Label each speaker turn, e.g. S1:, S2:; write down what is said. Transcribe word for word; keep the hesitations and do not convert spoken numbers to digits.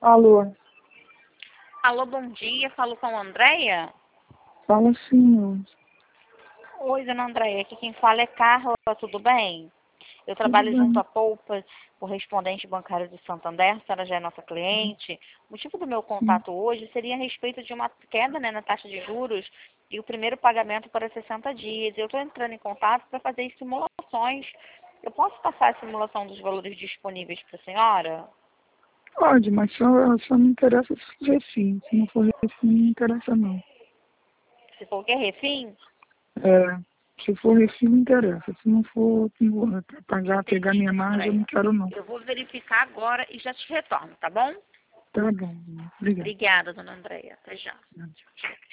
S1: Alô?
S2: Alô, bom dia. Falo com a Andréia?
S1: Fala sim, moço.
S2: Oi, dona Andréia. Aqui quem fala é Carla. Tudo bem? Eu
S1: Tudo
S2: trabalho junto
S1: bem?
S2: à Poupa, correspondente bancário do Santander. A senhora já é nossa cliente. O motivo do meu
S1: Sim.
S2: contato hoje seria a respeito de uma queda, né, na taxa de juros e o primeiro pagamento para sessenta dias. Eu estou entrando em contato para fazer simulações. Eu posso passar a simulação dos valores disponíveis para a senhora?
S1: Pode, mas só, só me interessa se for refim. Se não for refim, não me interessa não.
S2: Se for o que, refim?
S1: É, se for refim, me interessa. Se não for pra pagar, pegar
S2: Entendi,
S1: minha
S2: dona
S1: margem, eu não
S2: Andréia.
S1: quero não.
S2: Eu vou verificar agora e já te retorno, tá bom?
S1: Tá bom, obrigado.
S2: Obrigada, dona Andréia. Até já.